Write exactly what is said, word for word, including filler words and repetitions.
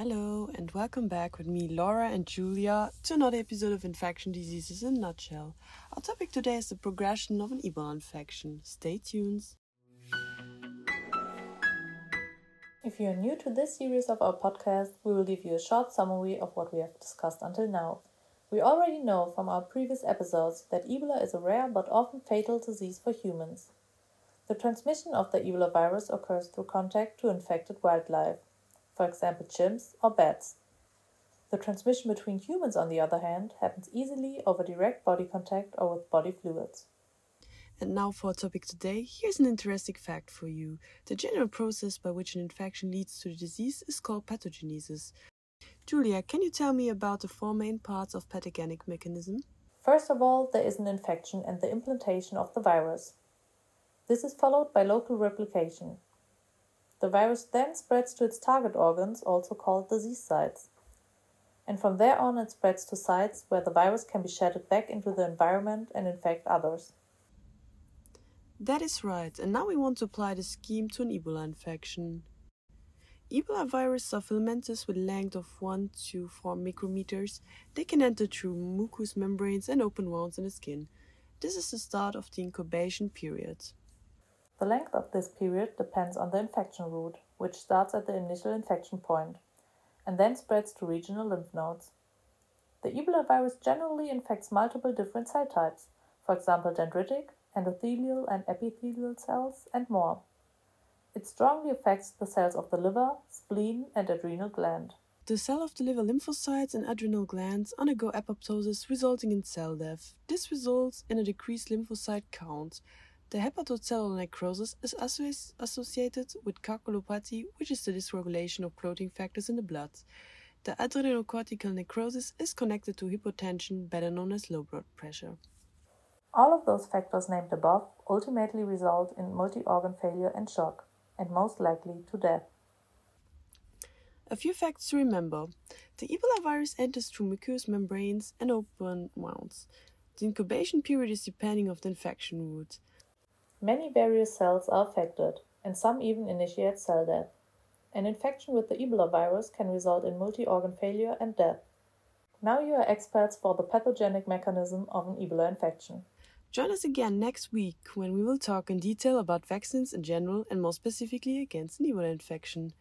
Hello and welcome back with me, Laura and Julia, to another episode of Infection Diseases in a Nutshell. Our topic today is the progression of an Ebola infection. Stay tuned. If you are new to this series of our podcast, we will give you a short summary of what we have discussed until now. We already know from our previous episodes that Ebola is a rare but often fatal disease for humans. The transmission of the Ebola virus occurs through contact to infected wildlife, for example chimps or bats. The transmission between humans, on the other hand, happens easily over direct body contact or with body fluids. And now for our topic today, here's an interesting fact for you. The general process by which an infection leads to the disease is called pathogenesis. Julia, can you tell me about the four main parts of pathogenic mechanism? First of all, there is an infection and the implantation of the virus. This is followed by local replication. The virus then spreads to its target organs, also called disease sites. And from there on it spreads to sites where the virus can be shedded back into the environment and infect others. That is right, and now we want to apply the scheme to an Ebola infection. Ebola viruses are filamentous with a length of one to four micrometers. They can enter through mucous membranes and open wounds in the skin. This is the start of the incubation period. The length of this period depends on the infection route, which starts at the initial infection point, and then spreads to regional lymph nodes. The Ebola virus generally infects multiple different cell types, for example dendritic, endothelial and epithelial cells, and more. It strongly affects the cells of the liver, spleen, and adrenal gland. The cell of the liver lymphocytes and adrenal glands undergo apoptosis, resulting in cell death. This results in a decreased lymphocyte count. The hepatocellular necrosis is associ- associated with coagulopathy, which is the dysregulation of clotting factors in the blood. The adrenocortical necrosis is connected to hypotension, better known as low blood pressure. All of those factors named above ultimately result in multi-organ failure and shock, and most likely to death. A few facts to remember. The Ebola virus enters through mucous membranes and open wounds. The incubation period is depending on the infection route. Many various cells are affected, and some even initiate cell death. An infection with the Ebola virus can result in multi-organ failure and death. Now you are experts for the pathogenic mechanism of an Ebola infection. Join us again next week when we will talk in detail about vaccines in general and more specifically against an Ebola infection.